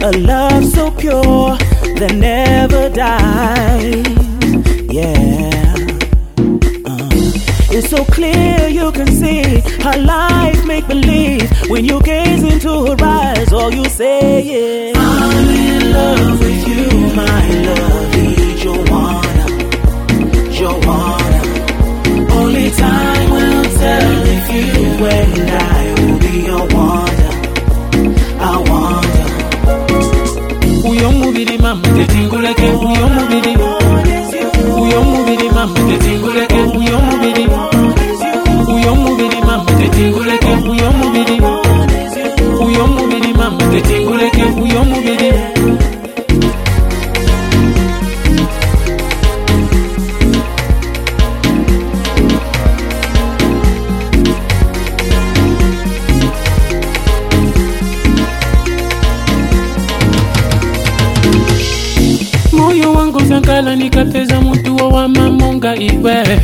a love so pure that never dies. Yeah. It's so clear you can see her life make believe when you gaze into her eyes. All you say is, I'm in love with you, my lovey Joanna, Joanna. Only time will tell if you and I will be your wonder. I wonder. Uyo mubiri mama tetinguleke, uyo mubiri. Uyo mubiri mama tetinguleke, uyo mubiri. Uyo mubiri mama tetinguleke, uyo mubiri. Uyo mubiri mama tetinguleke, uyo mubiri. Moyo wangu zankala nikapeza mtu wa mamonga iwe.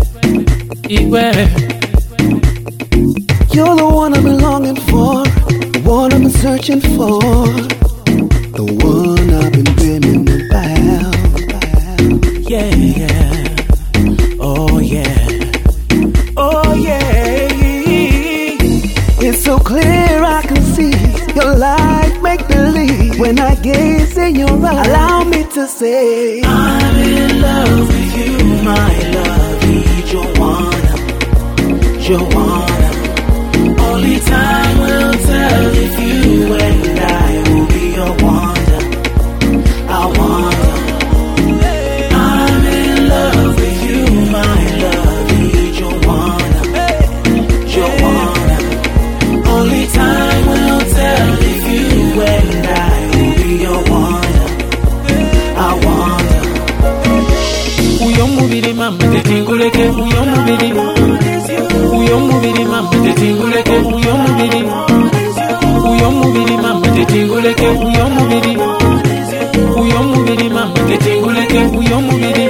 You're the one I've been longing for, the one I've been searching for, the one I've been dreaming about. Yeah, yeah. Oh yeah. Oh yeah. It's so clear I can see your life make believe when I gaze in your eyes. Allow me to say, I'm in love with you, my lovey Joanna, Joanna. Only time will tell if you and I will be your wonder. I wonder. I'm in love with you, my lovey Joanna, Joanna. Only time will tell if you and I will be your wonder. I wonder. Uyo mubiri mama tetinguleke, uyo mubiri. Uyo mubiri mama tetinguleke, uyo mubiri. Uyo mubiri mama tetinguleke, uyo mubiri. Uyo mubiri mama tetinguleke, uyo mubiri.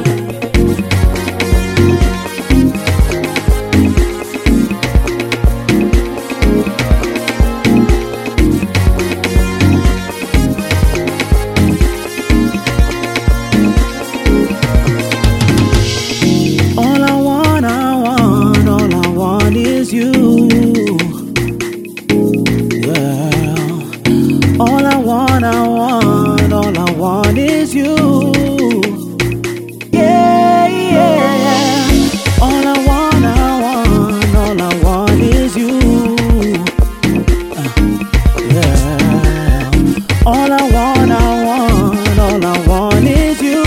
All I want is you. Yeah. All I want is you. Yeah, yeah. All I want is you. Yeah. All I want is you.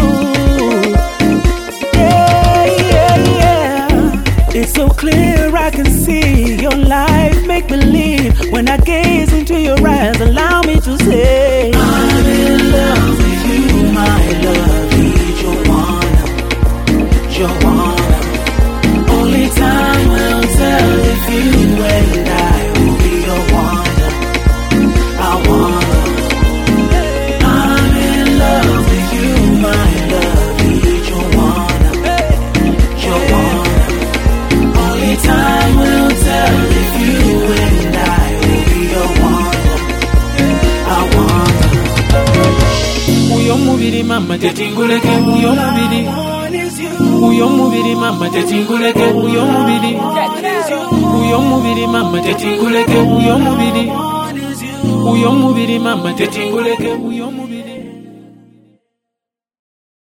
It's so clear I can see your life make believe when I gaze into your eyes. Allow me to say, I'm in love with you, my lovey Joanna, Joanna. Only time will tell if you and I will be your wonder. I wonder. I'm in love with you, my lovey Joanna, Joanna. Only time will tell if you and I will be your wonder. I wonder. Uyo mubiri mama tetinguleke, uyo mubiri. Uyo mubiri mama tetinguleke, uyo mubiri. Uyo mubiri mama tetinguleke, uyo mubiri. Uyo mubiri mama tetinguleke, uyo mubiri.